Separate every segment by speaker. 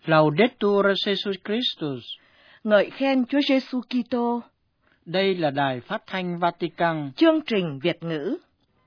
Speaker 1: Laudetur Jesus Christus.
Speaker 2: Ngợi khen Chúa Giêsu Kitô.
Speaker 1: Đây là Đài Phát thanh Vatican.
Speaker 2: Chương trình Việt ngữ.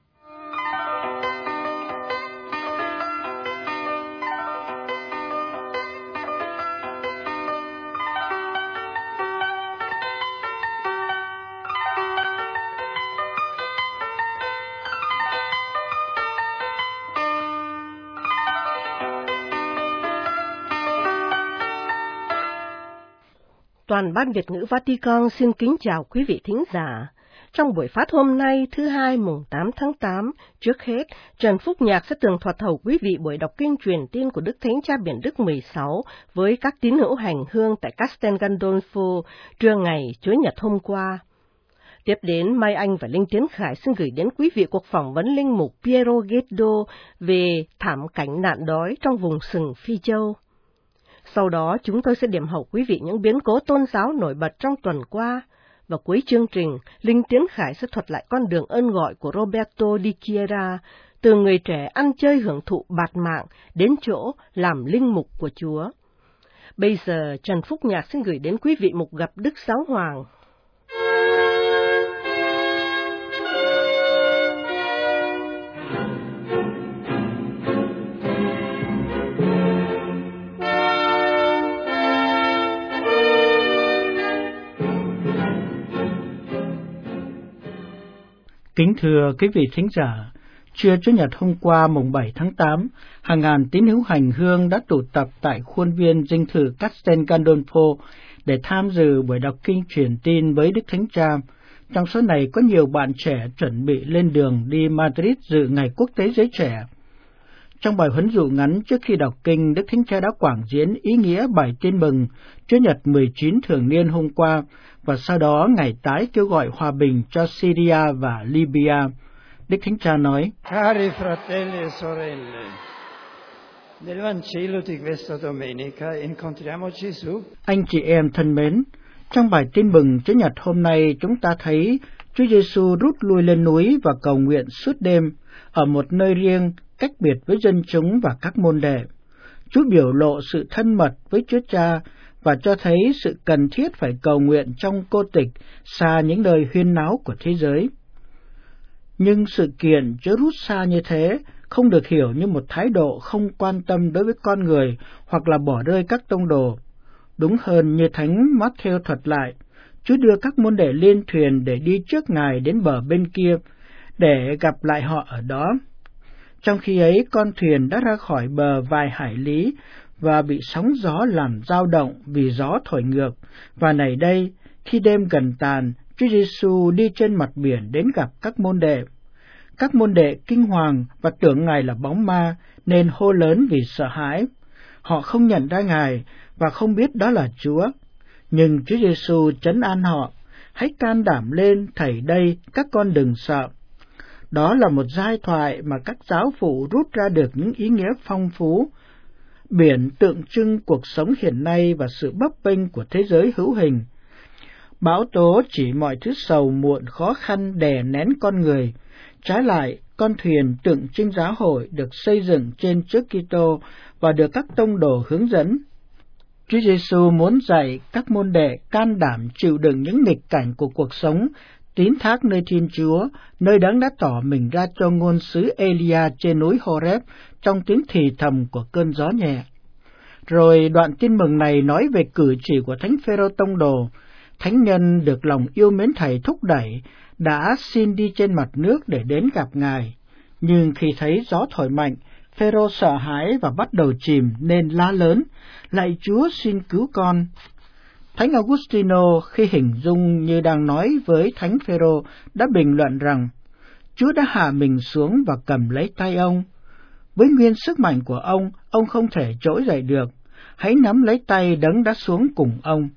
Speaker 2: Toàn ban Việt ngữ Vatican xin kính chào quý vị thính giả. Trong buổi phát hôm nay, thứ Hai mùng 8 tháng 8, trước hết, Trần Phúc Nhạc sẽ tường thuật hầu quý vị buổi đọc kinh truyền tin của Đức Thánh Cha Biển Đức 16 với các tín hữu hành hương tại Castel Gandolfo trưa ngày Chủ nhật hôm qua. Tiếp đến, Mai Anh và Linh Tiến Khải xin gửi đến quý vị cuộc phỏng vấn linh mục Piero Ghetto về thảm cảnh nạn đói trong vùng sừng Phi Châu. Sau đó, chúng tôi sẽ điểm hậu quý vị những biến cố tôn giáo nổi bật trong tuần qua. Và cuối chương trình, Linh Tiến Khải sẽ thuật lại con đường ơn gọi của Roberto Di Chiera, từ người trẻ ăn chơi hưởng thụ bạt mạng đến chỗ làm linh mục của Chúa. Bây giờ, Trần Phúc Nhạc xin gửi đến quý vị mục gặp Đức Giáo Hoàng.
Speaker 1: Kính thưa quý vị thính giả, trưa Chủ nhật hôm qua mùng 7 tháng 8, hàng ngàn tín hữu hành hương đã tụ tập tại khuôn viên dinh thự Castel Gandolfo để tham dự buổi đọc kinh truyền tin với Đức Thánh Cha. Trong số này có nhiều bạn trẻ chuẩn bị lên đường đi Madrid dự Ngày Quốc tế Giới Trẻ. Trong bài huấn dụ ngắn trước khi đọc kinh, Đức Thánh Cha đã quảng diễn ý nghĩa bài tin mừng Chủ nhật 19 thường niên hôm qua, và sau đó Ngài tái kêu gọi hòa bình cho Syria và Libya. Đức Thánh Cha nói:
Speaker 3: Cari fratelli e sorelle, nel Vangelo di questa domenica incontriamo Gesù.
Speaker 1: Anh chị em thân mến, trong bài tin mừng Chủ nhật hôm nay chúng ta thấy Chúa Giêsu rút lui lên núi và cầu nguyện suốt đêm ở một nơi riêng, cách biệt với dân chúng và các môn đệ. Chúa biểu lộ sự thân mật với Chúa Cha và cho thấy sự cần thiết phải cầu nguyện trong cô tịch, xa những nơi huyên náo của thế giới. Nhưng sự kiện Chúa rút xa như thế không được hiểu như một thái độ không quan tâm đối với con người hoặc là bỏ rơi các tông đồ. Đúng hơn, như Thánh Matthew thuật lại, Chúa đưa các môn đệ lên thuyền để đi trước Ngài đến bờ bên kia, để gặp lại họ ở đó. Trong khi ấy, con thuyền đã ra khỏi bờ vài hải lý và bị sóng gió làm dao động vì gió thổi ngược. Và này đây, khi đêm gần tàn, Chúa Giêsu đi trên mặt biển đến gặp các môn đệ. Các môn đệ kinh hoàng và tưởng Ngài là bóng ma, nên hô lớn vì sợ hãi. Họ không nhận ra Ngài và không biết đó là Chúa. Nhưng Chúa Giêsu trấn an họ: hãy can đảm lên, thầy đây, các con đừng sợ. Đó là một giai thoại mà các giáo phụ rút ra được những ý nghĩa phong phú. Biển tượng trưng cuộc sống hiện nay và sự bấp bênh của thế giới hữu hình. Bão tố chỉ mọi thứ sầu muộn khó khăn đè nén con người. Trái lại, con thuyền tượng trưng giáo hội được xây dựng trên Chúa Kitô và được các tông đồ hướng dẫn. Chúa Giêsu muốn dạy các môn đệ can đảm chịu đựng những nghịch cảnh của cuộc sống, tín thác nơi Thiên Chúa, nơi Đấng đã tỏ mình ra cho ngôn sứ Elia trên núi Horeb trong tiếng thì thầm của cơn gió nhẹ. Rồi đoạn tin mừng này nói về cử chỉ của Thánh Phêrô tông đồ. Thánh nhân được lòng yêu mến Thầy thúc đẩy, đã xin đi trên mặt nước để đến gặp Ngài. Nhưng khi thấy gió thổi mạnh, Phêrô sợ hãi và bắt đầu chìm nên la lớn: lạy Chúa, xin cứu con. Thánh Augustino khi hình dung như đang nói với Thánh Phêrô đã bình luận rằng Chúa đã hạ mình xuống và cầm lấy tay ông. Với nguyên sức mạnh của ông không thể trỗi dậy được. Hãy nắm lấy tay Đấng đã xuống cùng ông.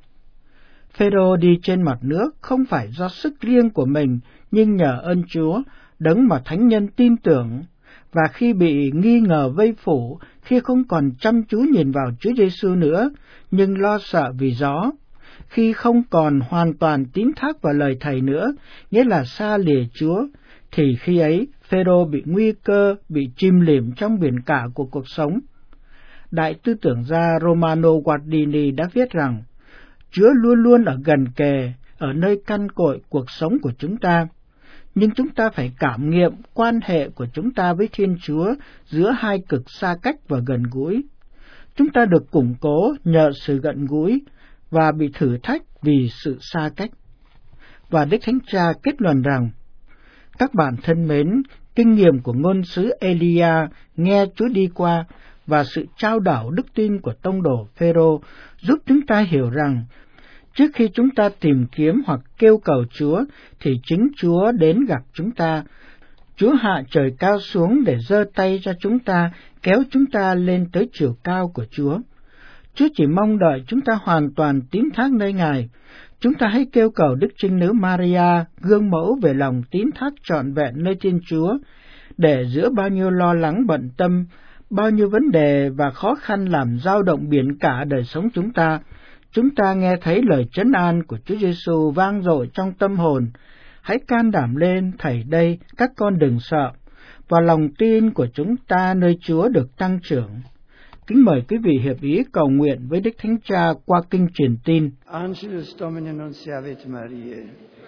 Speaker 1: Phêrô đi trên mặt nước không phải do sức riêng của mình, nhưng nhờ ơn Chúa, Đấng mà thánh nhân tin tưởng. Và khi bị nghi ngờ vây phủ, khi không còn chăm chú nhìn vào Chúa Giêsu nữa, nhưng lo sợ vì gió, khi không còn hoàn toàn tín thác vào lời Thầy nữa, nghĩa là xa lìa Chúa, thì khi ấy Phêrô bị nguy cơ, bị chìm lìm trong biển cả của cuộc sống. Đại tư tưởng gia Romano Guardini đã viết rằng, Chúa luôn luôn ở gần kề, ở nơi căn cội cuộc sống của chúng ta. Nhưng chúng ta phải cảm nghiệm quan hệ của chúng ta với Thiên Chúa giữa hai cực xa cách và gần gũi. Chúng ta được củng cố nhờ sự gần gũi và bị thử thách vì sự xa cách. Và Đức Thánh Cha kết luận rằng, các bạn thân mến, kinh nghiệm của ngôn sứ Elia nghe Chúa đi qua và sự trao đảo đức tin của tông đồ Phêrô giúp chúng ta hiểu rằng, trước khi chúng ta tìm kiếm hoặc kêu cầu Chúa, thì chính Chúa đến gặp chúng ta. Chúa hạ trời cao xuống để giơ tay cho chúng ta, kéo chúng ta lên tới chiều cao của Chúa. Chúa chỉ mong đợi chúng ta hoàn toàn tín thác nơi Ngài. Chúng ta hãy kêu cầu Đức Trinh Nữ Maria, gương mẫu về lòng tín thác trọn vẹn nơi Thiên Chúa, để giữa bao nhiêu lo lắng bận tâm, bao nhiêu vấn đề và khó khăn làm dao động biển cả đời sống chúng ta nghe thấy lời trấn an của Chúa Giêsu vang dội trong tâm hồn. Hãy can đảm lên, thảy đây, các con đừng sợ, và lòng tin của chúng ta nơi Chúa được tăng trưởng. Kính mời quý vị hiệp ý cầu nguyện với Đức Thánh Cha qua kinh truyền tin.
Speaker 3: Angelus Domini nunciavit Mariae.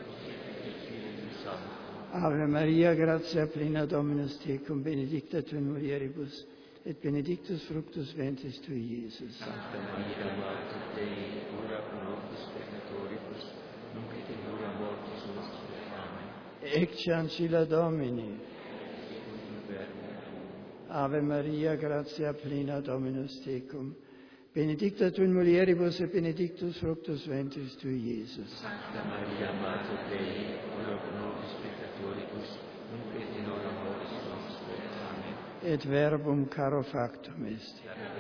Speaker 3: Ave Maria, gratia plena Dominus tecum, benedicta tu in mulieribus, et benedictus fructus ventris tui, Iesus.
Speaker 4: Sancta Maria, Mater Dei, ora pro nobis peccatoribus, nunc et in hora mortis nostre. Amen.
Speaker 3: Ecce ancilla Domini. Ave Maria, gratia plena Dominus tecum, benedicta tu in mulieribus et benedictus fructus ventris tui, Iesus.
Speaker 4: Sancta Maria, Mater Dei, ora pro nobis peccatoribus, nunc et in hora mortis nostre. Amen.
Speaker 3: Et verbum caro factum est.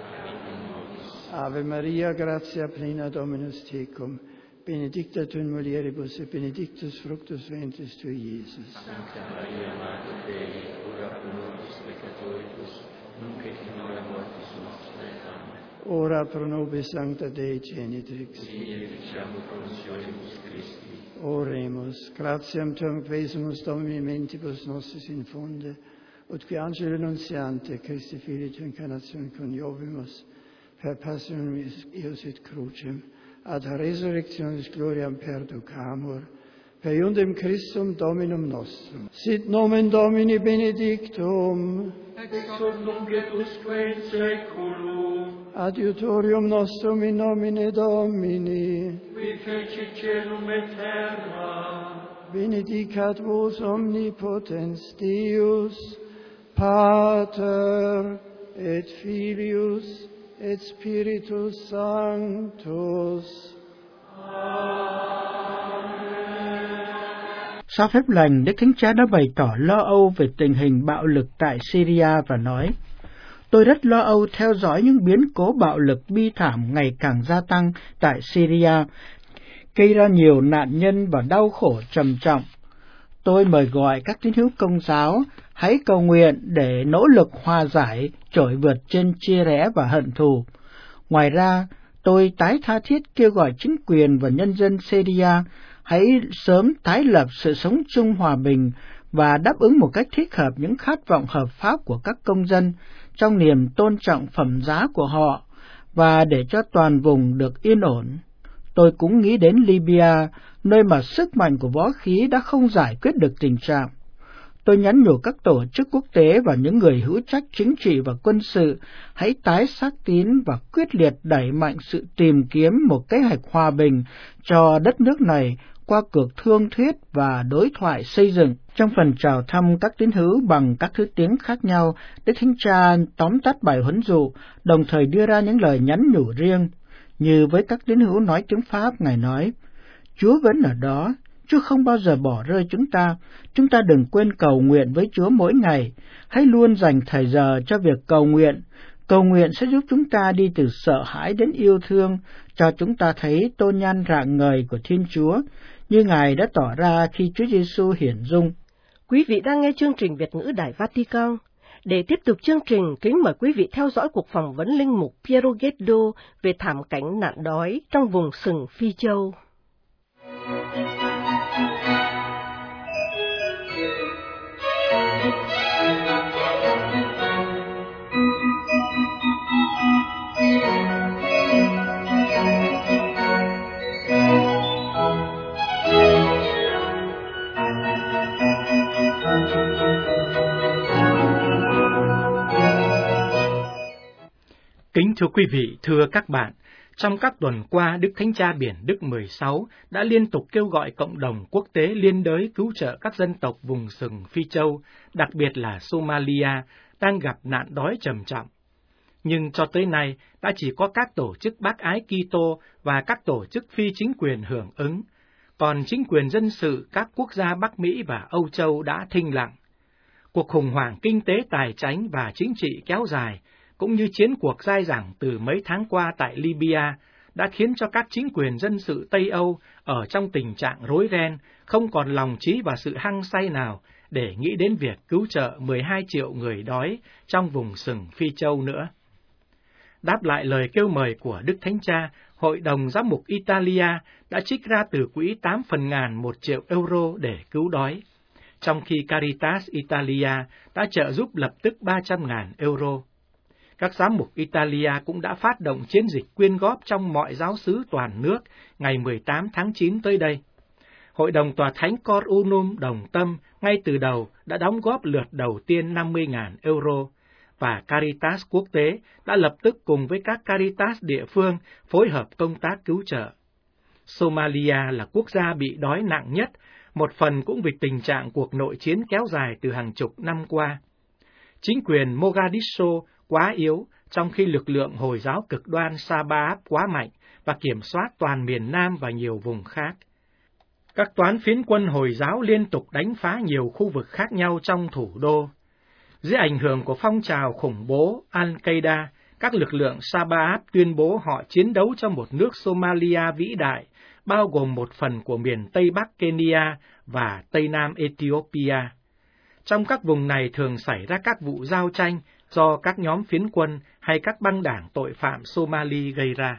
Speaker 3: Ave Maria, gratia plena Dominus tecum, benedicta tu in mulieribus et benedictus fructus ventris tui, Iesus.
Speaker 4: Sancta Maria, Mater Dei, ora pro nobis peccatoribus, nunc et in hora mortis nostre. Amen.
Speaker 3: Ora pro nobis sancta Dei genitrix.
Speaker 4: Udine diciamo consolibus Christi.
Speaker 3: Oremus, gratiam tuam quesumus Domini mentibus nostris infunde, ut qui angelo nuntiante Christi Filii tu incarnatione coniovimus, per passionem eius et crucem, ad resurrectionis gloriam perducamur, per iundem Christum Dominum nostrum. Sit nomen Domini benedictum,
Speaker 4: Ex hoc nunc et usque in saeculum,
Speaker 3: adiutorium nostrum in nomine Domini,
Speaker 4: qui feci celum et terra.
Speaker 3: benedicat vos omnipotens Deus, Pater et Filius et Spiritus Sanctus.
Speaker 1: Sau phép lành, Đức Thánh Cha đã bày tỏ lo âu về tình hình bạo lực tại Syria và nói, tôi rất lo âu theo dõi những biến cố bạo lực bi thảm ngày càng gia tăng tại Syria, gây ra nhiều nạn nhân và đau khổ trầm trọng. Tôi mời gọi các tín hữu Công giáo hãy cầu nguyện để nỗ lực hòa giải, trỗi vượt trên chia rẽ và hận thù. Ngoài ra, tôi tái tha thiết kêu gọi chính quyền và nhân dân Syria hãy sớm tái lập sự sống chung hòa bình và đáp ứng một cách thích hợp những khát vọng hợp pháp của các công dân trong niềm tôn trọng phẩm giá của họ và để cho toàn vùng được yên ổn. Tôi cũng nghĩ đến Libya, nơi mà sức mạnh của võ khí đã không giải quyết được tình trạng. Tôi nhắn nhủ các tổ chức quốc tế và những người hữu trách chính trị và quân sự hãy tái xác tín và quyết liệt đẩy mạnh sự tìm kiếm một kế hoạch hòa bình cho đất nước này qua cuộc thương thuyết và đối thoại xây dựng. Trong phần chào thăm các tín hữu bằng các thứ tiếng khác nhau, Đức Thánh Cha tóm tắt bài huấn dụ, đồng thời đưa ra những lời nhắn nhủ riêng. Như với các tín hữu nói tiếng Pháp, Ngài nói, Chúa vẫn ở đó, Chúa không bao giờ bỏ rơi chúng ta đừng quên cầu nguyện với Chúa mỗi ngày, hãy luôn dành thời giờ cho việc cầu nguyện sẽ giúp chúng ta đi từ sợ hãi đến yêu thương, cho chúng ta thấy tôn nhan rạng ngời của Thiên Chúa, như Ngài đã tỏ ra khi Chúa Giêsu hiển dung.
Speaker 2: Quý vị đang nghe chương trình Việt ngữ Đài Vatican. Để tiếp tục chương trình, kính mời quý vị theo dõi cuộc phỏng vấn linh mục Piero Ghetto về thảm cảnh nạn đói trong vùng sừng Phi Châu.
Speaker 5: Thưa quý vị, thưa các bạn, trong các tuần qua, Đức Thánh Cha Biển Đức 16 đã liên tục kêu gọi cộng đồng quốc tế liên đới cứu trợ các dân tộc vùng sừng Phi Châu, đặc biệt là Somalia, đang gặp nạn đói trầm trọng. Nhưng cho tới nay, đã chỉ có các tổ chức bác ái Kitô và các tổ chức phi chính quyền hưởng ứng, còn chính quyền dân sự các quốc gia Bắc Mỹ và Âu Châu đã thinh lặng. Cuộc khủng hoảng kinh tế tài chánh và chính trị kéo dài, cũng như chiến cuộc dai dẳng từ mấy tháng qua tại Libya, đã khiến cho các chính quyền dân sự Tây Âu ở trong tình trạng rối ren, không còn lòng trí và sự hăng say nào để nghĩ đến việc cứu trợ 12 triệu người đói trong vùng sừng Phi Châu nữa. Đáp lại lời kêu mời của Đức Thánh Cha, Hội đồng Giám mục Italia đã trích ra từ quỹ 8/1000 1 triệu euro để cứu đói, trong khi Caritas Italia đã trợ giúp lập tức 300.000 euro. Các giám mục Italia cũng đã phát động chiến dịch quyên góp trong mọi giáo xứ toàn nước ngày 18 tháng 9 tới đây. Hội đồng Tòa Thánh Cor Unum đồng tâm ngay từ đầu đã đóng góp lượt đầu tiên 50.000 euro, và Caritas quốc tế đã lập tức cùng với các Caritas địa phương phối hợp công tác cứu trợ. Somalia là quốc gia bị đói nặng nhất, một phần cũng vì tình trạng cuộc nội chiến kéo dài từ hàng chục năm qua. Chính quyền Mogadishu quá yếu, trong khi lực lượng Hồi giáo cực đoan Sabah quá mạnh và kiểm soát toàn miền Nam và nhiều vùng khác. Các toán phiến quân Hồi giáo liên tục đánh phá nhiều khu vực khác nhau trong thủ đô. Dưới ảnh hưởng của phong trào khủng bố Al-Qaeda, các lực lượng Sabah tuyên bố họ chiến đấu cho một nước Somalia vĩ đại, bao gồm một phần của miền Tây Bắc Kenya và Tây Nam Ethiopia. Trong các vùng này thường xảy ra các vụ giao tranh do các nhóm phiến quân hay các băng đảng tội phạm Somali gây ra.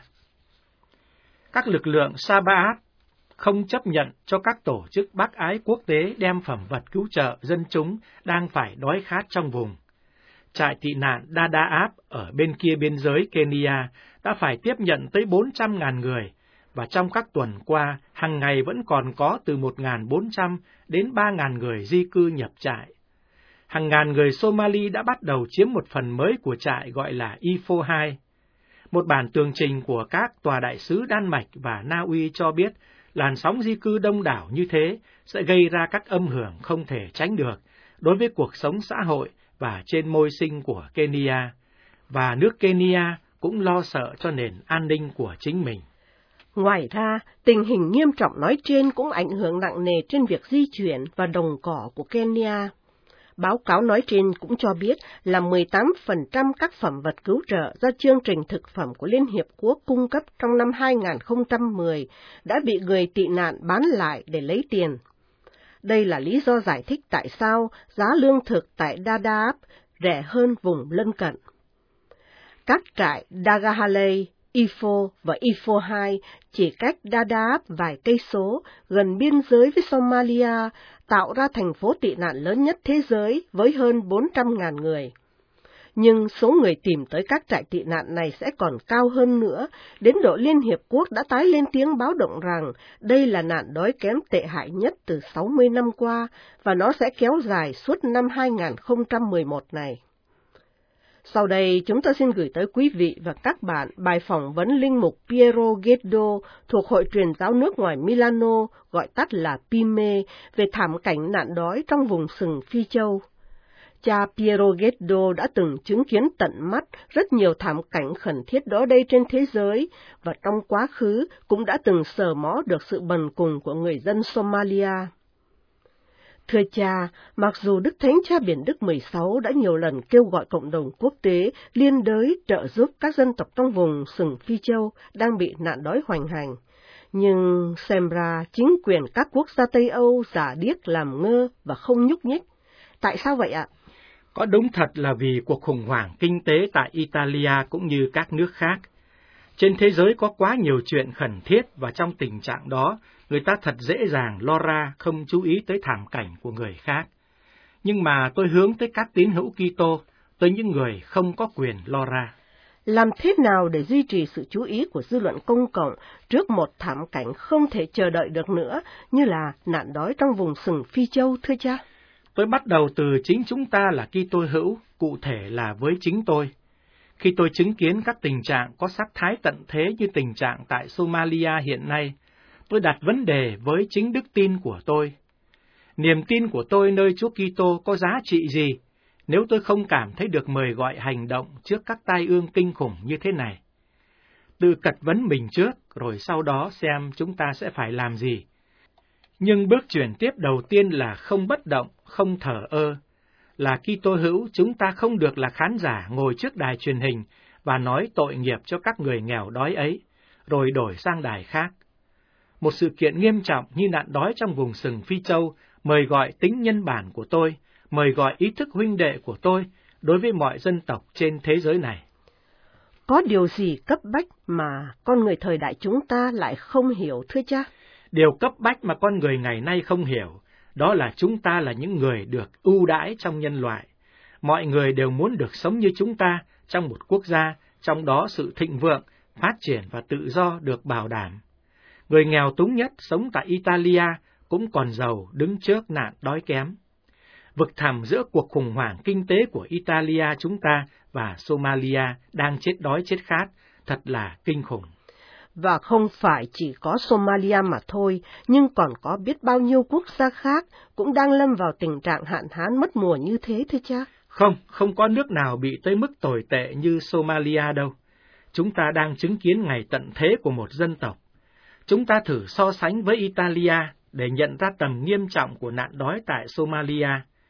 Speaker 5: Các lực lượng Sabah không chấp nhận cho các tổ chức bác ái quốc tế đem phẩm vật cứu trợ dân chúng đang phải đói khát trong vùng. Trại tị nạn Dadaab ở bên kia biên giới Kenya đã phải tiếp nhận tới 400.000 người, và trong các tuần qua, hàng ngày vẫn còn có từ 1.400 đến 3.000 người di cư nhập trại. Hàng ngàn người Somali đã bắt đầu chiếm một phần mới của trại gọi là Ifo 2. Một bản tường trình của các tòa đại sứ Đan Mạch và Na Uy cho biết làn sóng di cư đông đảo như thế sẽ gây ra các âm hưởng không thể tránh được đối với cuộc sống xã hội và trên môi sinh của Kenya, và nước Kenya cũng lo sợ cho nền an ninh của chính mình.
Speaker 2: Ngoài ra, tình hình nghiêm trọng nói trên cũng ảnh hưởng nặng nề trên việc di chuyển và đồng cỏ của Kenya. Báo cáo nói trên cũng cho biết là 18% các phẩm vật cứu trợ do chương trình thực phẩm của Liên Hiệp Quốc cung cấp trong năm 2010 đã bị người tị nạn bán lại để lấy tiền. Đây là lý do giải thích tại sao giá lương thực tại Dadaab rẻ hơn vùng lân cận. Các trại Dagahale, Ifo và Ifo 2 chỉ cách Dadaab vài cây số gần biên giới với Somalia, tạo ra thành phố tị nạn lớn nhất thế giới với hơn 400.000 người. Nhưng số người tìm tới các trại tị nạn này sẽ còn cao hơn nữa, đến độ Liên Hiệp Quốc đã tái lên tiếng báo động rằng đây là nạn đói kém tệ hại nhất từ 60 năm qua, và nó sẽ kéo dài suốt năm 2011 này. Sau đây, chúng ta xin gửi tới quý vị và các bạn bài phỏng vấn linh mục Piero Geddo thuộc Hội Truyền giáo nước ngoài Milano, gọi tắt là PIME, về thảm cảnh nạn đói trong vùng sừng Phi Châu. Cha Piero Geddo đã từng chứng kiến tận mắt rất nhiều thảm cảnh khẩn thiết đó đây trên thế giới, và trong quá khứ cũng đã từng sờ mó được sự bần cùng của người dân Somalia. Thưa cha, mặc dù Đức Thánh Cha Biển Đức 16 đã nhiều lần kêu gọi cộng đồng quốc tế liên đới trợ giúp các dân tộc trong vùng sừng Phi Châu đang bị nạn đói hoành hành, nhưng xem ra chính quyền các quốc gia Tây Âu giả điếc làm ngơ và không nhúc nhích. Tại sao vậy ạ?
Speaker 5: Có đúng thật là vì cuộc khủng hoảng kinh tế tại Italia cũng như các nước khác. Trên thế giới có quá nhiều chuyện khẩn thiết, và trong tình trạng đó, người ta thật dễ dàng lo ra không chú ý tới thảm cảnh của người khác. Nhưng mà tôi hướng tới các tín hữu Kitô, tới những người không có quyền lo ra.
Speaker 2: Làm thế nào để duy trì sự chú ý của dư luận công cộng trước một thảm cảnh không thể chờ đợi được nữa như là nạn đói trong vùng sừng Phi Châu, thưa cha?
Speaker 5: Tôi bắt đầu từ chính chúng ta là Kitô hữu, cụ thể là với chính tôi. Khi tôi chứng kiến các tình trạng có sắc thái tận thế như tình trạng tại Somalia hiện nay, tôi đặt vấn đề với chính đức tin của tôi. Niềm tin của tôi nơi Chúa Kitô có giá trị gì nếu tôi không cảm thấy được mời gọi hành động trước các tai ương kinh khủng như thế này? Tự cật vấn mình trước, rồi sau đó xem chúng ta sẽ phải làm gì. Nhưng bước chuyển tiếp đầu tiên là không bất động, không thờ ơ. Là Kitô hữu, chúng ta không được là khán giả ngồi trước đài truyền hình và nói tội nghiệp cho các người nghèo đói ấy, rồi đổi sang đài khác. Một sự kiện nghiêm trọng như nạn đói trong vùng sừng Phi Châu mời gọi tính nhân bản của tôi, mời gọi ý thức huynh đệ của tôi đối với mọi dân tộc trên thế giới này.
Speaker 2: Có điều gì cấp bách mà con người thời đại chúng ta lại không hiểu thưa cha?
Speaker 5: Điều cấp bách mà con người ngày nay không hiểu, đó là chúng ta là những người được ưu đãi trong nhân loại. Mọi người đều muốn được sống như chúng ta trong một quốc gia, trong đó sự thịnh vượng, phát triển và tự do được bảo đảm. Người nghèo túng nhất sống tại Italia cũng còn giàu đứng trước nạn đói kém. Vực thẳm giữa cuộc khủng hoảng kinh tế của Italia chúng ta và Somalia đang chết đói chết khát, thật là kinh khủng.
Speaker 2: Và không phải chỉ có Somalia mà thôi, nhưng còn có biết bao nhiêu quốc gia khác cũng đang lâm vào tình trạng hạn hán mất mùa như thế thưa cha?
Speaker 5: Không có nước nào bị tới mức tồi tệ như Somalia đâu. Chúng ta đang chứng kiến ngày tận thế của một dân tộc. Chúng ta thử so sánh với Italia để nhận ra tầm nghiêm trọng của nạn đói tại Somalia.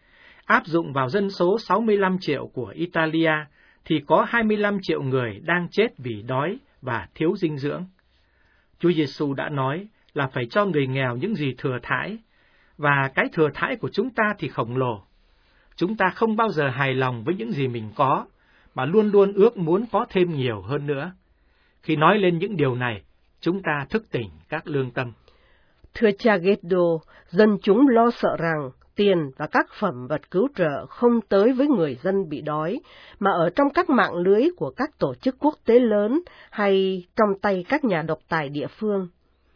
Speaker 5: Áp dụng vào dân số 65 triệu của Italia thì có 25 triệu người đang chết vì đói và thiếu dinh dưỡng. Chúa Giêsu đã nói là phải cho người nghèo những gì thừa thãi, và cái thừa thãi của chúng ta thì khổng lồ. Chúng ta không bao giờ hài lòng với những gì mình có, mà luôn luôn ước muốn có thêm nhiều hơn nữa. Khi nói lên những điều này, chúng ta thức tỉnh các lương tâm.
Speaker 2: Thưa cha Geddo, dân chúng lo sợ rằng tiền và các phẩm vật cứu trợ không tới với người dân bị đói, mà ở trong các mạng lưới của các tổ chức quốc tế lớn hay trong tay các nhà độc tài địa phương.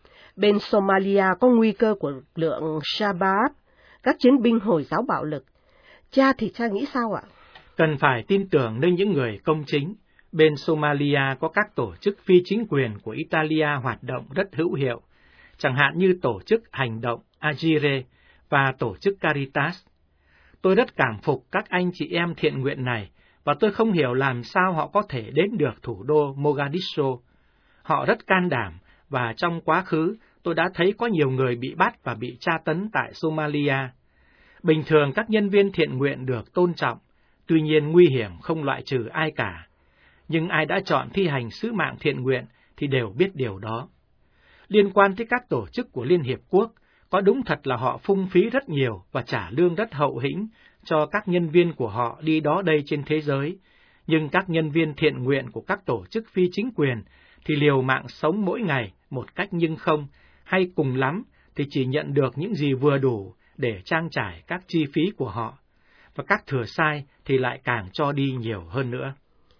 Speaker 2: Bên Somalia có nguy cơ của lực lượng Shabab, các chiến binh Hồi giáo bạo lực. Cha thì cha nghĩ sao ạ?
Speaker 5: Cần phải tin tưởng nơi những người công chính. Bên Somalia có các tổ chức phi chính quyền của Italia hoạt động rất hữu hiệu, chẳng hạn như tổ chức hành động Agire và tổ chức Caritas. Tôi rất cảm phục các anh chị em thiện nguyện này, và tôi không hiểu làm sao họ có thể đến được thủ đô Mogadishu. Họ rất can đảm, và trong quá khứ tôi đã thấy có nhiều người bị bắt và bị tra tấn tại Somalia. Bình thường các nhân viên thiện nguyện được tôn trọng, tuy nhiên nguy hiểm không loại trừ ai cả. Nhưng ai đã chọn thi hành sứ mạng thiện nguyện thì đều biết điều đó. Liên quan tới các tổ chức của Liên Hiệp Quốc, có đúng thật là họ phung phí rất nhiều và trả lương rất hậu hĩnh cho các nhân viên của họ đi đó đây trên thế giới, nhưng các nhân viên thiện nguyện của các tổ chức phi chính quyền thì liều mạng sống mỗi ngày một cách nhưng không, hay cùng lắm thì chỉ nhận được những gì vừa đủ để trang trải các chi phí của họ, và các thừa sai thì lại càng cho đi nhiều hơn nữa.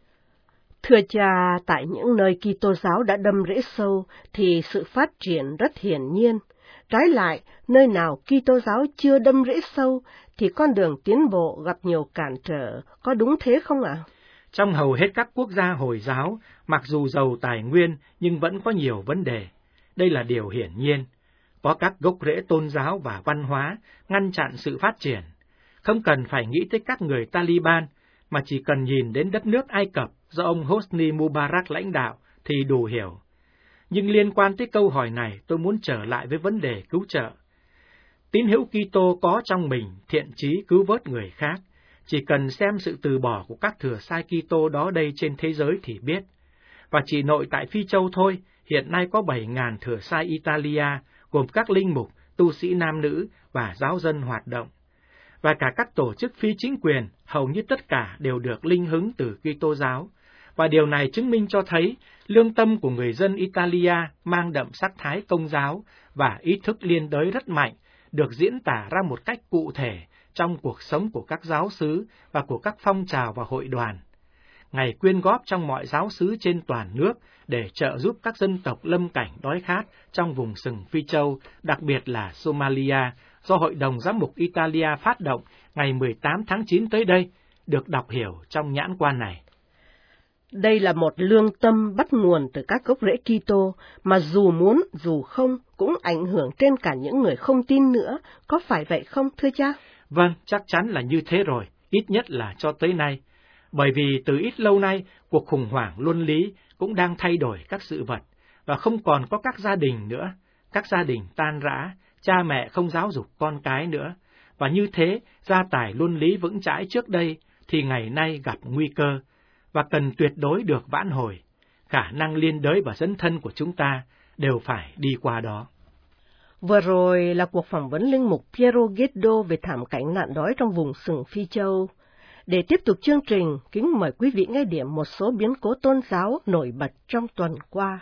Speaker 2: Thưa cha, tại những nơi Kitô giáo đã đâm rễ sâu thì sự phát triển rất hiển nhiên. Trái lại, nơi nào Kitô giáo chưa đâm rễ sâu thì con đường tiến bộ gặp nhiều cản trở, có đúng thế không ạ?
Speaker 5: Trong hầu hết các quốc gia Hồi giáo, mặc dù giàu tài nguyên nhưng vẫn có nhiều vấn đề. Đây là điều hiển nhiên. Có các gốc rễ tôn giáo và văn hóa ngăn chặn sự phát triển. Không cần phải nghĩ tới các người Taliban, mà chỉ cần nhìn đến đất nước Ai Cập do ông Hosni Mubarak lãnh đạo thì đủ hiểu. Nhưng liên quan tới câu hỏi này, tôi muốn trở lại với vấn đề cứu trợ. Tín hữu Kitô có trong mình thiện chí cứu vớt người khác, chỉ cần xem sự từ bỏ của các thừa sai Kitô đó đây trên thế giới thì biết. Và chỉ nội tại Phi Châu thôi, hiện nay có 7.000 thừa sai Italia, gồm các linh mục, tu sĩ nam nữ và giáo dân hoạt động. Và cả các tổ chức phi chính quyền, hầu như tất cả đều được linh hứng từ Kitô giáo. Và điều này chứng minh cho thấy lương tâm của người dân Italia mang đậm sắc thái công giáo và ý thức liên đới rất mạnh, được diễn tả ra một cách cụ thể trong cuộc sống của các giáo xứ và của các phong trào và hội đoàn. Ngày quyên góp trong mọi giáo xứ trên toàn nước để trợ giúp các dân tộc lâm cảnh đói khát trong vùng sừng Phi Châu, đặc biệt là Somalia, do Hội đồng Giám mục Italia phát động ngày 18 tháng 9 tới đây, được đọc hiểu trong nhãn quan này.
Speaker 2: Đây là một lương tâm bắt nguồn từ các gốc rễ Kitô mà dù muốn dù không cũng ảnh hưởng trên cả những người không tin nữa, có phải vậy không thưa cha?
Speaker 5: Vâng, chắc chắn là như thế rồi, ít nhất là cho tới nay. Bởi vì từ ít lâu nay, cuộc khủng hoảng luân lý cũng đang thay đổi các sự vật, và không còn có các gia đình nữa. Các gia đình tan rã, cha mẹ không giáo dục con cái nữa. Và như thế, gia tài luân lý vững chãi trước đây thì ngày nay gặp nguy cơ, và cần tuyệt đối được vãn hồi. Khả năng liên đới và dấn thân của chúng ta đều phải đi qua đó.
Speaker 2: Vừa rồi là cuộc phỏng vấn linh mục Piero Ghetto về thảm cảnh nạn đói trong vùng sừng Phi Châu. Để tiếp tục chương trình, kính mời quý vị nghe điểm một số biến cố tôn giáo nổi bật trong tuần qua.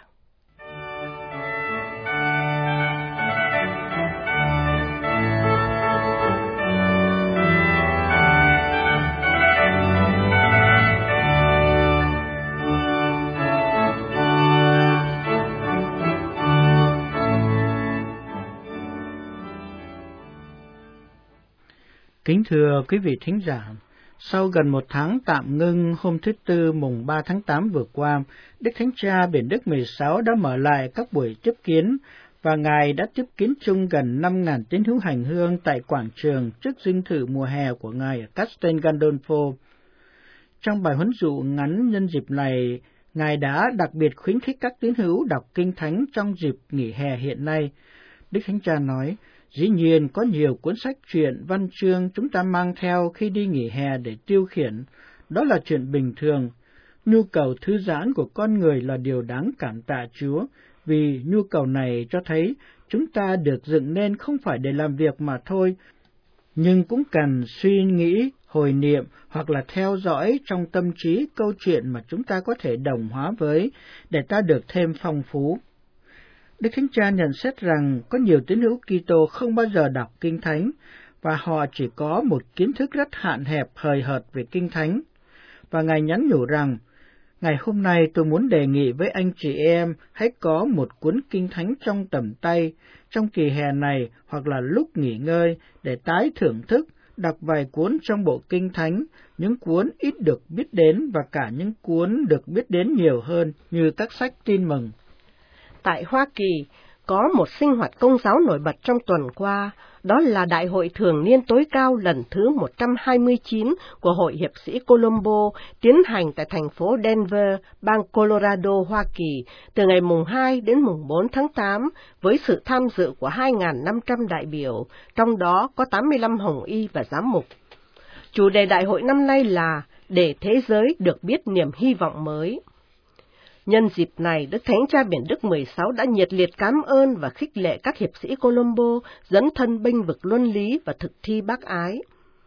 Speaker 1: Kính thưa quý vị thính giả, sau gần một tháng tạm ngưng, hôm thứ Tư mùng 3 tháng 8 vừa qua, Đức Thánh Cha Biển Đức 16 đã mở lại các buổi tiếp kiến, và Ngài đã tiếp kiến chung gần 5.000 tín hữu hành hương tại quảng trường trước dinh thự mùa hè của Ngài ở Castel Gandolfo. Trong bài huấn dụ ngắn nhân dịp này, Ngài đã đặc biệt khuyến khích các tín hữu đọc Kinh Thánh trong dịp nghỉ hè hiện nay. Đức Thánh Cha nói, dĩ nhiên có nhiều cuốn sách truyện văn chương chúng ta mang theo khi đi nghỉ hè để tiêu khiển, đó là chuyện bình thường. Nhu cầu thư giãn của con người là điều đáng cảm tạ Chúa, vì nhu cầu này cho thấy chúng ta được dựng nên không phải để làm việc mà thôi, nhưng cũng cần suy nghĩ, hồi niệm hoặc là theo dõi trong tâm trí câu chuyện mà chúng ta có thể đồng hóa với, để ta được thêm phong phú. Đức Thánh Cha nhận xét rằng có nhiều tín hữu Kitô không bao giờ đọc Kinh Thánh, và họ chỉ có một kiến thức rất hạn hẹp hời hợt về Kinh Thánh. Và Ngài nhắn nhủ rằng, ngày hôm nay tôi muốn đề nghị với anh chị em hãy có một cuốn Kinh Thánh trong tầm tay, trong kỳ hè này hoặc là lúc nghỉ ngơi, để tái thưởng thức, đọc vài cuốn trong bộ Kinh Thánh, những cuốn ít được biết đến và cả những cuốn được biết đến nhiều hơn như các sách tin mừng.
Speaker 2: Tại Hoa Kỳ, có một sinh hoạt công giáo nổi bật trong tuần qua, đó là Đại hội thường niên tối cao lần thứ 129 của Hội Hiệp sĩ Colombo tiến hành tại thành phố Denver, bang Colorado, Hoa Kỳ, từ ngày mùng 2 đến mùng 4 tháng 8, với sự tham dự của 2.500 đại biểu, trong đó có 85 hồng y và giám mục. Chủ đề đại hội năm nay là để thế giới được biết niềm hy vọng mới. Nhân dịp này, Đức Thánh Cha Biển Đức 16 đã nhiệt liệt cảm ơn và khích lệ các hiệp sĩ Colombo dấn thân bênh vực luân lý và thực thi bác ái.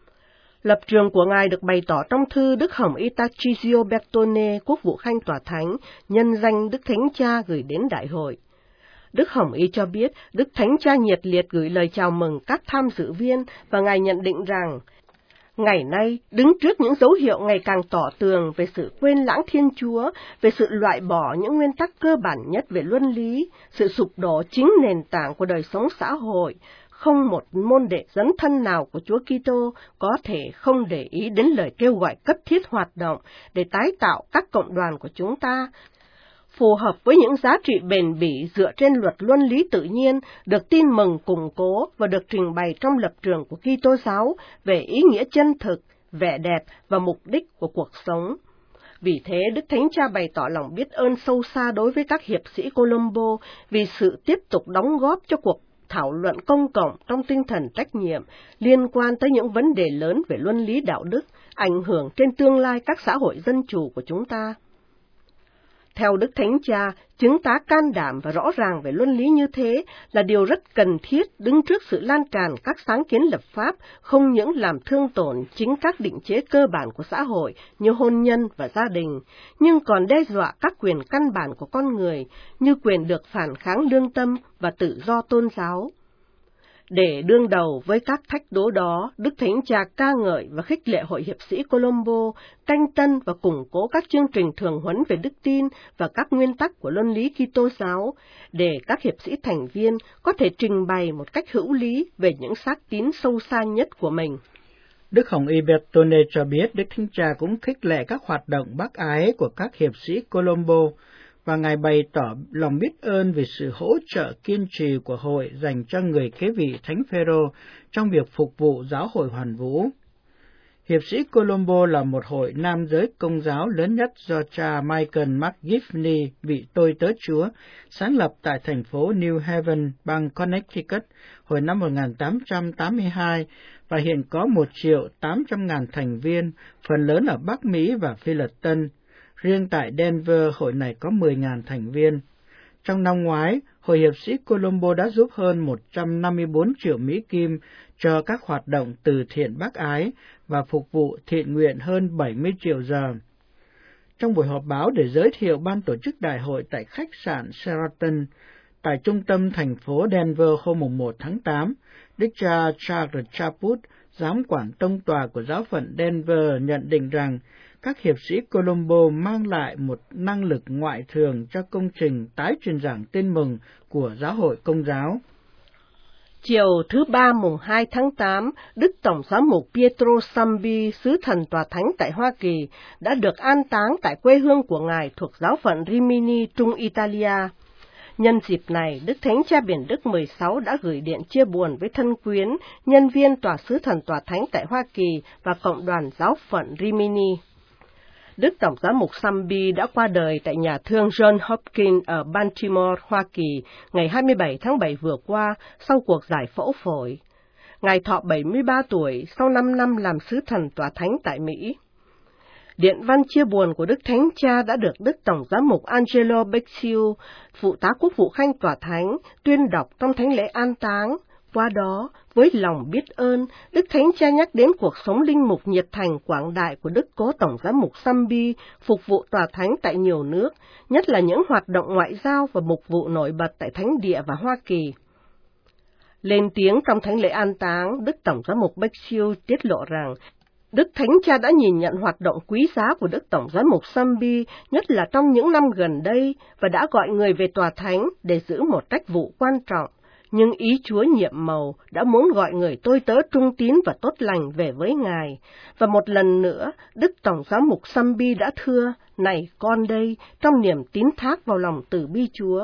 Speaker 2: Lập trường của Ngài được bày tỏ trong thư Đức Hồng Y Tarcisio Bertone, Quốc vụ Khanh Tòa Thánh, nhân danh Đức Thánh Cha gửi đến đại hội. Đức Hồng Y cho biết, Đức Thánh Cha nhiệt liệt gửi lời chào mừng các tham dự viên, và Ngài nhận định rằng, ngày nay, đứng trước những dấu hiệu ngày càng tỏ tường về sự quên lãng Thiên Chúa, về sự loại bỏ những nguyên tắc cơ bản nhất về luân lý, sự sụp đổ chính nền tảng của đời sống xã hội, không một môn đệ dấn thân nào của Chúa Kitô có thể không để ý đến lời kêu gọi cấp thiết hoạt động để tái tạo các cộng đoàn của chúng ta, phù hợp với những giá trị bền bỉ dựa trên luật luân lý tự nhiên, được tin mừng củng cố và được trình bày trong lập trường của Kitô giáo về ý nghĩa chân thực, vẻ đẹp và mục đích của cuộc sống. Vì thế, Đức Thánh Cha bày tỏ lòng biết ơn sâu xa đối với các hiệp sĩ Colombo vì sự tiếp tục đóng góp cho cuộc thảo luận công cộng trong tinh thần trách nhiệm liên quan tới những vấn đề lớn về luân lý đạo đức, ảnh hưởng trên tương lai các xã hội dân chủ của chúng ta. Theo Đức Thánh Cha, chứng tá can đảm và rõ ràng về luân lý như thế là điều rất cần thiết đứng trước sự lan tràn các sáng kiến lập pháp không những làm thương tổn chính các định chế cơ bản của xã hội như hôn nhân và gia đình, nhưng còn đe dọa các quyền căn bản của con người như quyền được phản kháng lương tâm và tự do tôn giáo. Để đương đầu với các thách đố đó, Đức Thánh Cha ca ngợi và khích lệ Hội Hiệp sĩ Colombo canh tân và củng cố các chương trình thường huấn về đức tin và các nguyên tắc của luân lý Kitô giáo, để các hiệp sĩ thành viên có thể trình bày một cách hữu lý về những xác tín sâu xa nhất của mình.
Speaker 1: Đức Hồng Y Bertone cho biết Đức Thánh Cha cũng khích lệ các hoạt động bác ái của các hiệp sĩ Colombo, và Ngài bày tỏ lòng biết ơn vì sự hỗ trợ kiên trì của hội dành cho người kế vị Thánh Phêrô trong việc phục vụ giáo hội Hoàn Vũ. Hiệp sĩ Colombo là một hội nam giới công giáo lớn nhất do cha Michael McGivney, vị tôi tớ Chúa, sáng lập tại thành phố New Haven, bang Connecticut hồi năm 1882, và hiện có 1.800.000 thành viên, phần lớn ở Bắc Mỹ và Phi Luật Tân. Riêng tại Denver, hội này có 10.000 thành viên. Trong năm ngoái, Hội Hiệp sĩ Colombo đã giúp hơn 154 triệu Mỹ Kim cho các hoạt động từ thiện bác ái và phục vụ thiện nguyện hơn 70 triệu giờ. Trong buổi họp báo để giới thiệu ban tổ chức đại hội tại khách sạn Sheraton, tại trung tâm thành phố Denver hôm 1 tháng 8, Đức cha Charles Chaput, giám quản tông tòa của giáo phận Denver, nhận định rằng các hiệp sĩ Colombo mang lại một năng lực ngoại thường cho công trình tái truyền giảng tin mừng của giáo hội Công giáo.
Speaker 2: Chiều thứ Ba mùng 2 tháng 8, Đức Tổng giám mục Pietro Sambi, sứ thần tòa thánh tại Hoa Kỳ, đã được an táng tại quê hương của Ngài thuộc giáo phận Rimini, Trung Italia. Nhân dịp này, Đức Thánh Cha Biển Đức 16 đã gửi điện chia buồn với thân quyến, nhân viên tòa sứ thần tòa thánh tại Hoa Kỳ và cộng đoàn giáo phận Rimini. Đức Tổng giám mục Sambi đã qua đời tại nhà thương John Hopkins ở Baltimore, Hoa Kỳ, ngày 27 tháng 7 vừa qua sau cuộc giải phẫu phổi. Ngài thọ 73 tuổi sau 5 năm làm sứ thần tòa thánh tại Mỹ. Điện văn chia buồn của Đức Thánh Cha đã được Đức Tổng giám mục Angelo Becciu, phụ tá quốc vụ khanh tòa thánh, tuyên đọc trong thánh lễ an táng. Qua đó, với lòng biết ơn, Đức Thánh Cha nhắc đến cuộc sống linh mục nhiệt thành quảng đại của Đức Cố Tổng giám mục Sambi, phục vụ tòa thánh tại nhiều nước, nhất là những hoạt động ngoại giao và mục vụ nổi bật tại Thánh Địa và Hoa Kỳ. Lên tiếng trong thánh lễ an táng, Đức Tổng giám mục Becciu tiết lộ rằng Đức Thánh Cha đã nhìn nhận hoạt động quý giá của Đức Tổng giám mục Sambi, nhất là trong những năm gần đây, và đã gọi người về tòa thánh để giữ một trách vụ quan trọng. Nhưng ý Chúa nhiệm màu đã muốn gọi người tôi tớ trung tín và tốt lành về với Ngài. Và một lần nữa, Đức Tổng giám mục Sambi đã thưa, này con đây, trong niềm tín thác vào lòng từ bi Chúa.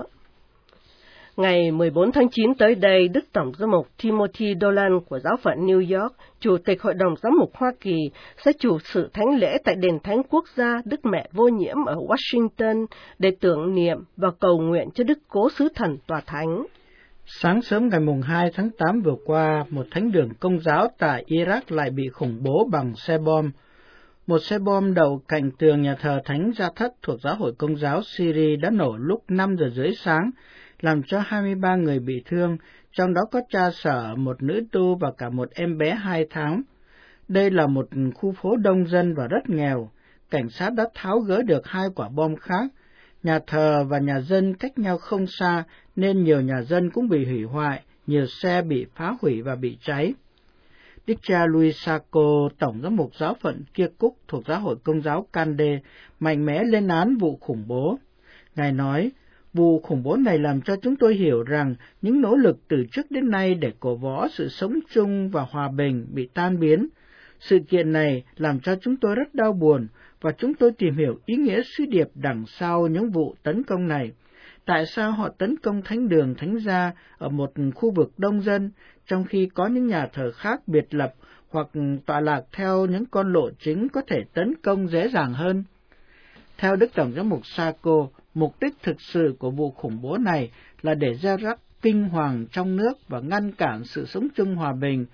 Speaker 2: Ngày 14 tháng 9 tới đây, Đức Tổng giám mục Timothy Dolan của giáo phận New York, Chủ tịch Hội đồng Giám mục Hoa Kỳ, sẽ chủ sự thánh lễ tại Đền Thánh Quốc gia Đức Mẹ Vô Nhiễm ở Washington để tưởng niệm và cầu nguyện cho Đức Cố Sứ Thần Tòa Thánh.
Speaker 1: Sáng sớm ngày 2 tháng 8 vừa qua, một thánh đường Công giáo tại Iraq lại bị khủng bố bằng xe bom. Một xe bom đậu cạnh tường nhà thờ Thánh Gia Thất thuộc Giáo hội Công giáo Syria đã nổ lúc 5 giờ rưỡi sáng, làm cho 23 người bị thương, trong đó có cha sở, một nữ tu và cả một em bé 2 tháng. Đây là một khu phố đông dân và rất nghèo. Cảnh sát đã tháo gỡ được 2 quả bom khác. Nhà thờ và nhà dân cách nhau không xa, nên nhiều nhà dân cũng bị hủy hoại, nhiều xe bị phá hủy và bị cháy. Đức cha Luis Sacco, Tổng giám mục giáo phận Kirkuk thuộc Giáo hội Công giáo Cande, mạnh mẽ lên án vụ khủng bố. Ngài nói, vụ khủng bố này làm cho chúng tôi hiểu rằng những nỗ lực từ trước đến nay để cổ võ sự sống chung và hòa bình bị tan biến. Sự kiện này làm cho chúng tôi rất đau buồn, và chúng tôi tìm hiểu ý nghĩa sứ điệp đằng sau những vụ tấn công này. Tại sao họ tấn công thánh đường Thánh Gia ở một khu vực đông dân, trong khi có những nhà thờ khác biệt lập hoặc tọa lạc theo những con lộ chính có thể tấn công dễ dàng hơn? Theo Đức Tổng giám mục Sacco, mục đích thực sự của vụ khủng bố này là để gieo rắc kinh hoàng trong nước và ngăn cản sự sống chung hòa bình.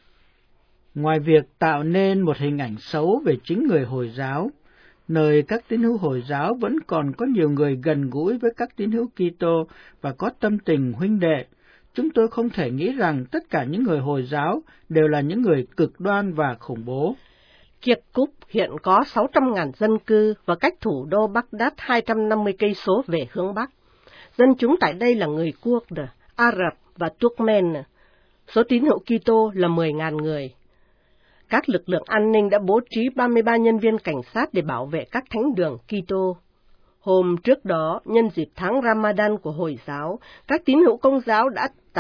Speaker 1: Ngoài việc tạo nên một hình ảnh xấu về chính người Hồi giáo, nơi các tín hữu Hồi giáo vẫn còn có nhiều người gần gũi với các tín hữu Kitô và có tâm tình huynh đệ, chúng tôi không thể nghĩ rằng tất cả những người Hồi giáo đều là những người cực đoan và khủng bố.
Speaker 2: Kirkuk hiện có 600.000 dân cư và cách thủ đô Baghdad 250 cây số về hướng bắc. Dân chúng tại đây là người Kurd, Ả Rập và Turkmen. Số tín hữu Kitô là 10.000 người. Các lực lượng an ninh đã bố trí 33 nhân viên cảnh sát để bảo vệ các thánh đường Kitô. Hôm trước đó, nhân dịp tháng Ramadan của Hồi giáo, các tín hữu Công giáo đã tặng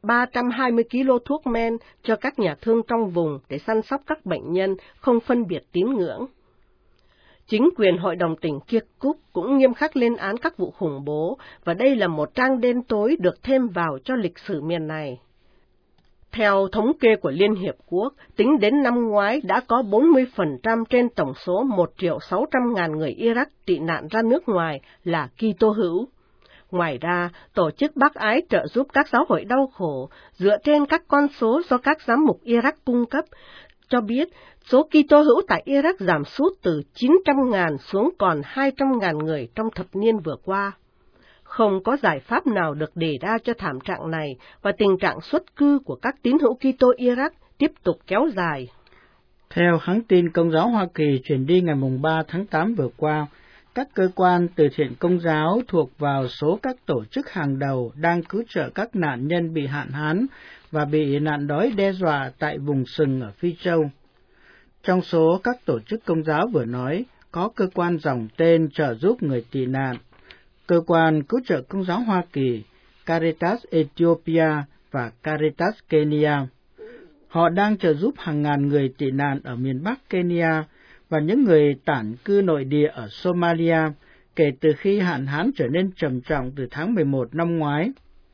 Speaker 2: 320 kg thuốc men cho các nhà thương trong vùng để săn sóc các bệnh nhân không phân biệt tín ngưỡng. Chính quyền hội đồng tỉnh Kirkuk cũng nghiêm khắc lên án các vụ khủng bố, và đây là một trang đen tối được thêm vào cho lịch sử miền này. Theo thống kê của Liên Hiệp Quốc, tính đến năm ngoái đã có 40% trên tổng số 1.600.000 người Iraq tị nạn ra nước ngoài là Kitô hữu. Ngoài ra, Tổ chức Bác Ái trợ giúp các giáo hội đau khổ, dựa trên các con số do các giám mục Iraq cung cấp, cho biết số Kitô hữu tại Iraq giảm sút từ 900.000 xuống còn 200.000 người trong thập niên vừa qua. Không có giải pháp nào được đề ra cho thảm trạng này, và tình trạng xuất cư của các tín hữu Kitô Iraq tiếp tục kéo dài.
Speaker 1: Theo hãng tin Công giáo Hoa Kỳ truyền đi ngày 3 tháng 8 vừa qua, các cơ quan từ thiện Công giáo thuộc vào số các tổ chức hàng đầu đang cứu trợ các nạn nhân bị hạn hán và bị nạn đói đe dọa tại vùng sừng ở Phi Châu. Trong số các tổ chức Công giáo vừa nói, có cơ quan dòng tên trợ giúp người tị nạn, cơ quan cứu trợ Công giáo Hoa Kỳ, Caritas Ethiopia và Caritas Kenya. Họ đang trợ giúp hàng ngàn người tị nạn ở miền Bắc Kenya và những người tản cư nội địa ở Somalia kể từ khi hạn hán trở nên trầm trọng từ tháng 11 năm ngoái.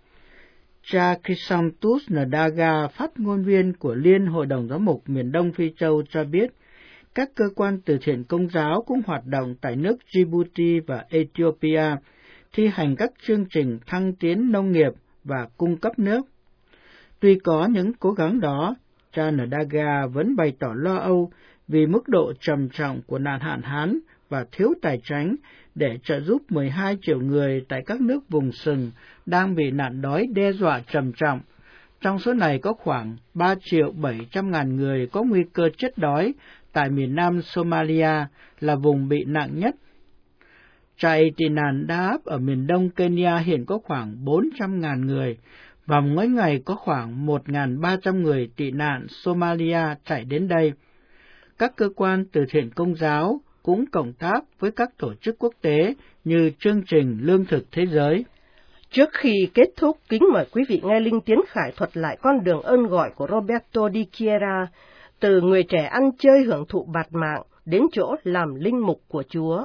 Speaker 1: Cha Chrysanthus Nadaga, phát ngôn viên của Liên Hội đồng Giám mục miền Đông Phi Châu cho biết, các cơ quan từ thiện Công giáo cũng hoạt động tại nước Djibouti và Ethiopia, thi hành các chương trình thăng tiến nông nghiệp và cung cấp nước. Tuy có những cố gắng đó, cha Nadaga vẫn bày tỏ lo âu vì mức độ trầm trọng của nạn hạn hán và thiếu tài chính để trợ giúp 12 triệu người tại các nước vùng sừng đang bị nạn đói đe dọa trầm trọng. Trong số này có khoảng 3.700.000 người có nguy cơ chết đói tại miền nam Somalia là vùng bị nặng nhất. Trại tị nạn Dadaab ở miền đông Kenya hiện có khoảng 400.000 người, và mỗi ngày có khoảng 1.300 người tị nạn Somalia chạy đến đây. Các cơ quan từ thiện Công giáo cũng cộng tác với các tổ chức quốc tế như Chương trình Lương thực Thế giới.
Speaker 2: Trước khi kết thúc, kính mời quý vị nghe Linh Tiến Khải thuật lại con đường ơn gọi của Roberto Di Chiera, từ người trẻ ăn chơi hưởng thụ bạt mạng đến chỗ làm linh mục của Chúa.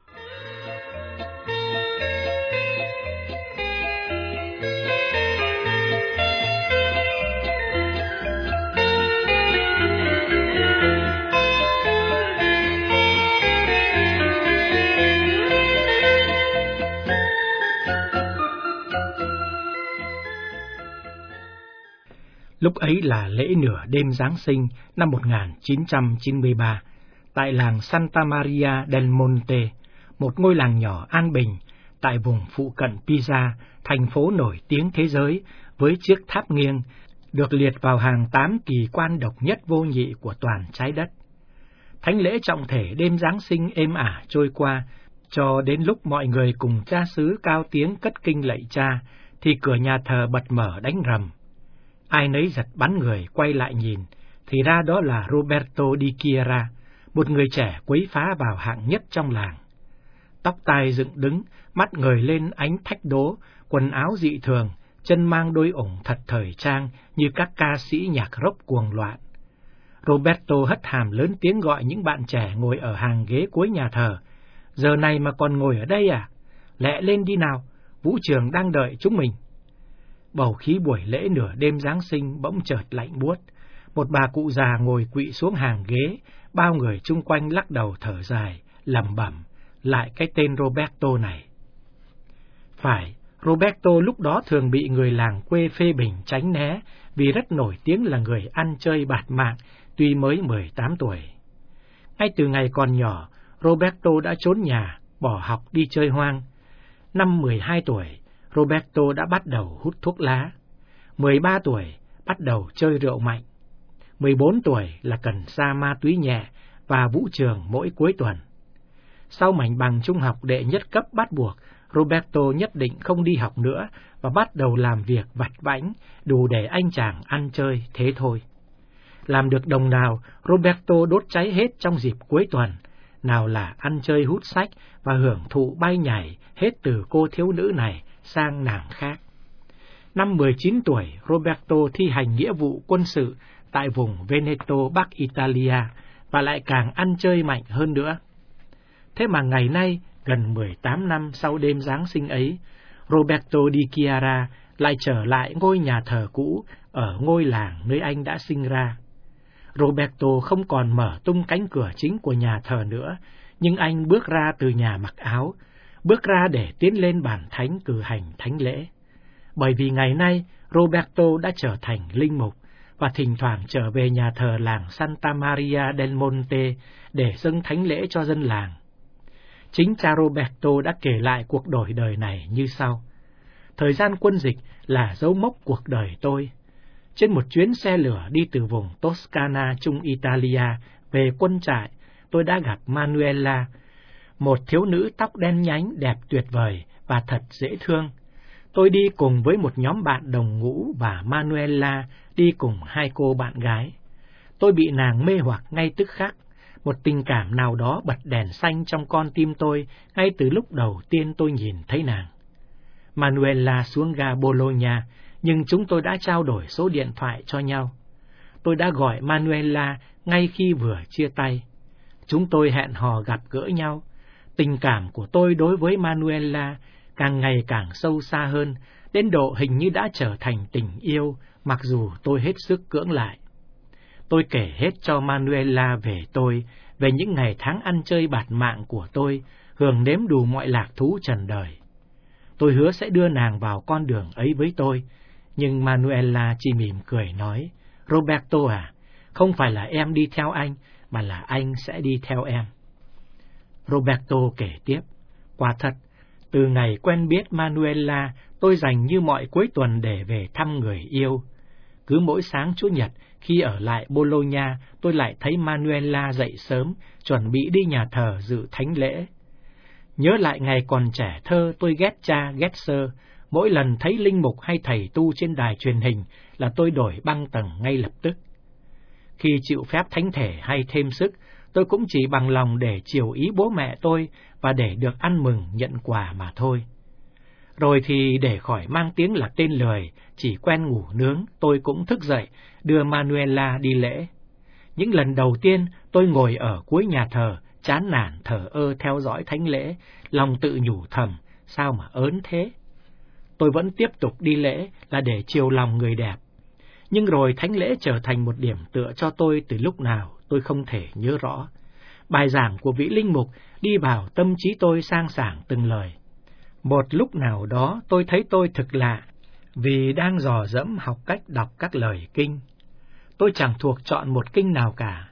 Speaker 5: Lúc ấy là lễ nửa đêm Giáng sinh năm 1993, tại làng Santa Maria del Monte, một ngôi làng nhỏ an bình, tại vùng phụ cận Pisa, thành phố nổi tiếng thế giới, với chiếc tháp nghiêng, được liệt vào hàng 8 kỳ quan độc nhất vô nhị của toàn trái đất. Thánh lễ trọng thể đêm Giáng sinh êm ả trôi qua, cho đến lúc mọi người cùng cha xứ cao tiếng cất kinh lạy cha, thì cửa nhà thờ bật mở đánh rầm. Ai nấy giật bắn người quay lại nhìn, thì ra đó là Roberto Di Chiera, một người trẻ quấy phá vào hạng nhất trong làng. Tóc tai dựng đứng, mắt ngời lên ánh thách đố, quần áo dị thường, chân mang đôi ủng thật thời trang như các ca sĩ nhạc rock cuồng loạn. Roberto hất hàm lớn tiếng gọi những bạn trẻ ngồi ở hàng ghế cuối nhà thờ. Giờ này mà còn ngồi ở đây à? Lẹ lên đi nào, vũ trường đang đợi chúng mình. Bầu khí buổi lễ nửa đêm Giáng sinh bỗng chợt lạnh buốt. Một bà cụ già ngồi quỵ xuống hàng ghế, bao người chung quanh lắc đầu thở dài, lẩm bẩm, lại cái tên Roberto này. Phải, Roberto lúc đó thường bị người làng quê phê bình tránh né, vì rất nổi tiếng là người ăn chơi bạt mạng, tuy mới 18 tuổi. Ngay từ ngày còn nhỏ, Roberto đã trốn nhà, bỏ học đi chơi hoang. Năm 12 tuổi, Roberto đã bắt đầu hút thuốc lá. 13 tuổi, bắt đầu chơi rượu mạnh. 14 tuổi là cần sa ma túy nhẹ và vũ trường mỗi cuối tuần. Sau mảnh bằng trung học đệ nhất cấp bắt buộc, Roberto nhất định không đi học nữa và bắt đầu làm việc vặt vãnh, đủ để anh chàng ăn chơi thế thôi. Làm được đồng nào, Roberto đốt cháy hết trong dịp cuối tuần, nào là ăn chơi hút sách và hưởng thụ bay nhảy hết từ cô thiếu nữ này sang nàng khác. Năm 19 tuổi, Roberto thi hành nghĩa vụ quân sự tại vùng Veneto, Bắc Italia, và lại càng ăn chơi mạnh hơn nữa. Thế mà ngày nay, gần 18 năm sau đêm Giáng sinh ấy, Roberto di Chiara lại trở lại ngôi nhà thờ cũ ở ngôi làng nơi anh đã sinh ra. Roberto không còn mở tung cánh cửa chính của nhà thờ nữa, nhưng anh bước ra từ nhà mặc áo, bước ra để tiến lên bàn thánh cử hành thánh lễ. Bởi vì ngày nay, Roberto đã trở thành linh mục, và thỉnh thoảng trở về nhà thờ làng Santa Maria del Monte để dâng thánh lễ cho dân làng. Chính cha Roberto đã kể lại cuộc đổi đời này như sau. Thời gian quân dịch là dấu mốc cuộc đời tôi. Trên một chuyến xe lửa đi từ vùng Toscana, Trung Italia, về quân trại, tôi đã gặp Manuela, một thiếu nữ tóc đen nhánh đẹp tuyệt vời và thật dễ thương. Tôi đi cùng với một nhóm bạn đồng ngũ và Manuela đi cùng hai cô bạn gái. Tôi bị nàng mê hoặc ngay tức khắc. Một tình cảm nào đó bật đèn xanh trong con tim tôi ngay từ lúc đầu tiên tôi nhìn thấy nàng. Manuela xuống ga Bologna, nhưng chúng tôi đã trao đổi số điện thoại cho nhau. Tôi đã gọi Manuela ngay khi vừa chia tay. Chúng tôi hẹn hò gặp gỡ nhau. Tình cảm của tôi đối với Manuela càng ngày càng sâu xa hơn, đến độ hình như đã trở thành tình yêu, mặc dù tôi hết sức cưỡng lại. Tôi kể hết cho Manuela về tôi, về những ngày tháng ăn chơi bạt mạng của tôi, hưởng nếm đủ mọi lạc thú trần đời. Tôi hứa sẽ đưa nàng vào con đường ấy với tôi, nhưng Manuela chỉ mỉm cười nói, Roberto à, không phải là em đi theo anh, mà là anh sẽ đi theo em. Roberto kể tiếp, quả thật, từ ngày quen biết Manuela, tôi dành như mọi cuối tuần để về thăm người yêu. Cứ mỗi sáng Chủ nhật, khi ở lại Bologna, tôi lại thấy Manuela dậy sớm, chuẩn bị đi nhà thờ dự thánh lễ. Nhớ lại ngày còn trẻ thơ, tôi ghét cha, ghét sơ. Mỗi lần thấy linh mục hay thầy tu trên đài truyền hình là tôi đổi băng tầng ngay lập tức. Khi chịu phép thánh thể hay thêm sức, tôi cũng chỉ bằng lòng để chiều ý bố mẹ tôi và để được ăn mừng nhận quà mà thôi. Rồi thì để khỏi mang tiếng là tên lười, chỉ quen ngủ nướng, tôi cũng thức dậy, đưa Manuela đi lễ. Những lần đầu tiên tôi ngồi ở cuối nhà thờ, chán nản thờ ơ theo dõi thánh lễ, lòng tự nhủ thầm, sao mà ớn thế? Tôi vẫn tiếp tục đi lễ là để chiều lòng người đẹp. Nhưng rồi thánh lễ trở thành một điểm tựa cho tôi từ lúc nào tôi không thể nhớ rõ. Bài giảng của vị linh mục đi vào tâm trí tôi sang sảng từng lời. Một lúc nào đó tôi thấy tôi thực lạ, vì đang dò dẫm học cách đọc các lời kinh. Tôi chẳng thuộc chọn một kinh nào cả.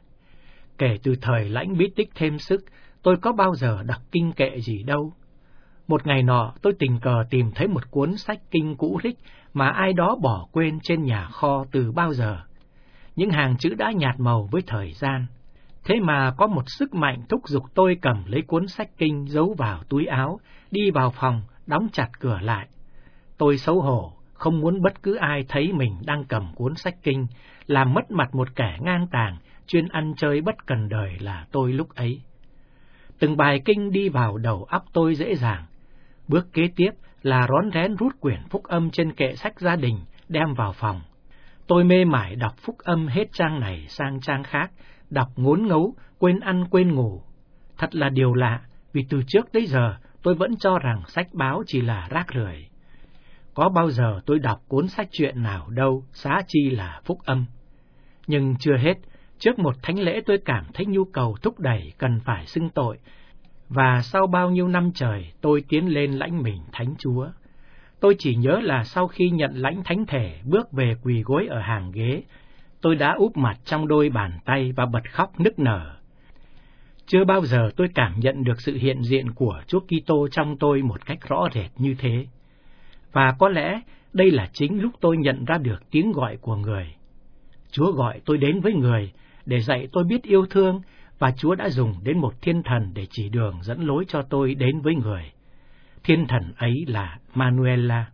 Speaker 5: Kể từ thời lãnh bí tích thêm sức, tôi có bao giờ đọc kinh kệ gì đâu. Một ngày nọ, tôi tình cờ tìm thấy một cuốn sách kinh cũ rích mà ai đó bỏ quên trên nhà kho từ bao giờ. Những hàng chữ đã nhạt màu với thời gian. Thế mà có một sức mạnh thúc giục tôi cầm lấy cuốn sách kinh giấu vào túi áo, đi vào phòng, đóng chặt cửa lại. Tôi xấu hổ, không muốn bất cứ ai thấy mình đang cầm cuốn sách kinh, làm mất mặt một kẻ ngang tàng, chuyên ăn chơi bất cần đời là tôi lúc ấy. Từng bài kinh đi vào đầu óc tôi dễ dàng. Bước kế tiếp là rón rén rút quyển phúc âm trên kệ sách gia đình, đem vào phòng. Tôi mê mải đọc phúc âm hết trang này sang trang khác, đọc ngốn ngấu, quên ăn quên ngủ. Thật là điều lạ, vì từ trước tới giờ tôi vẫn cho rằng sách báo chỉ là rác rưởi. Có bao giờ tôi đọc cuốn sách truyện nào đâu, xá chi là phúc âm. Nhưng chưa hết, trước một thánh lễ tôi cảm thấy nhu cầu thúc đẩy cần phải xưng tội, và sau bao nhiêu năm trời tôi tiến lên lãnh mình Thánh Chúa. Tôi chỉ nhớ là sau khi nhận lãnh thánh thể bước về quỳ gối ở hàng ghế, tôi đã úp mặt trong đôi bàn tay và bật khóc nức nở. Chưa bao giờ tôi cảm nhận được sự hiện diện của Chúa Kitô trong tôi một cách rõ rệt như thế. Và có lẽ đây là chính lúc tôi nhận ra được tiếng gọi của người. Chúa gọi tôi đến với người để dạy tôi biết yêu thương, và Chúa đã dùng đến một thiên thần để chỉ đường dẫn lối cho tôi đến với người. Thiên thần ấy là Manuela.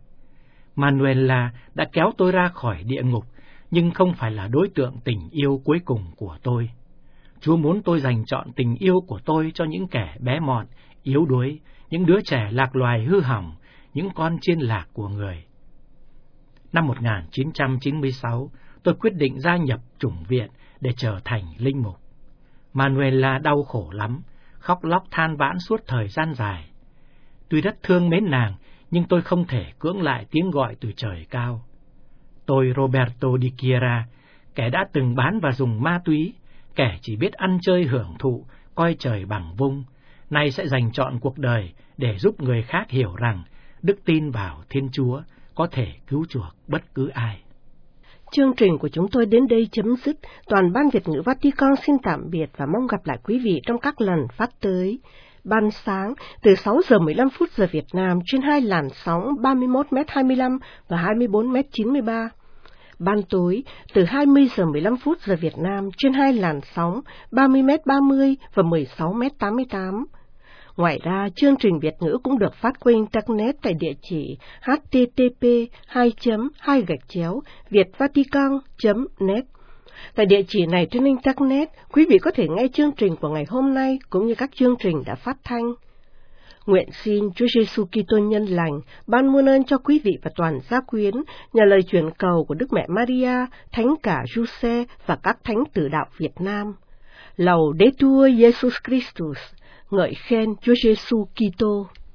Speaker 5: Manuela đã kéo tôi ra khỏi địa ngục, nhưng không phải là đối tượng tình yêu cuối cùng của tôi. Chúa muốn tôi dành trọn tình yêu của tôi cho những kẻ bé mọn, yếu đuối, những đứa trẻ lạc loài hư hỏng, những con chiên lạc của người. Năm 1996, tôi quyết định gia nhập chủng viện để trở thành linh mục. Manuela đau khổ lắm, khóc lóc than vãn suốt thời gian dài. Tuy rất thương mến nàng, nhưng tôi không thể cưỡng lại tiếng gọi từ trời cao. Tôi Roberto Di Chiara, kẻ đã từng bán và dùng ma túy, kẻ chỉ biết ăn chơi hưởng thụ, coi trời bằng vung, nay sẽ dành trọn cuộc đời để giúp người khác hiểu rằng đức tin vào Thiên Chúa có thể cứu chuộc bất cứ ai.
Speaker 2: Chương trình của chúng tôi đến đây chấm dứt. Toàn ban Việt ngữ Vatican xin tạm biệt và mong gặp lại quý vị trong các lần phát tới. Ban sáng từ 6 giờ 15 phút giờ Việt Nam trên 2 làn sóng 31m25 và 24m93. Ban tối từ 20 giờ 15 phút giờ Việt Nam trên 2 làn sóng 30m30 và 16m88. Ngoài ra, chương trình Việt ngữ cũng được phát qua Internet tại địa chỉ http://vietvatican.net. Tại địa chỉ này trên Internet, quý vị có thể nghe chương trình của ngày hôm nay cũng như các chương trình đã phát thanh. Nguyện xin Chúa Giêsu Kitô nhân lành ban muôn ơn cho quý vị và toàn gia quyến nhờ lời chuyển cầu của Đức Mẹ Maria, Thánh cả Giuse và các thánh tử đạo Việt Nam. Laudetur Jesus Christus, ngợi khen Chúa Giêsu Kitô.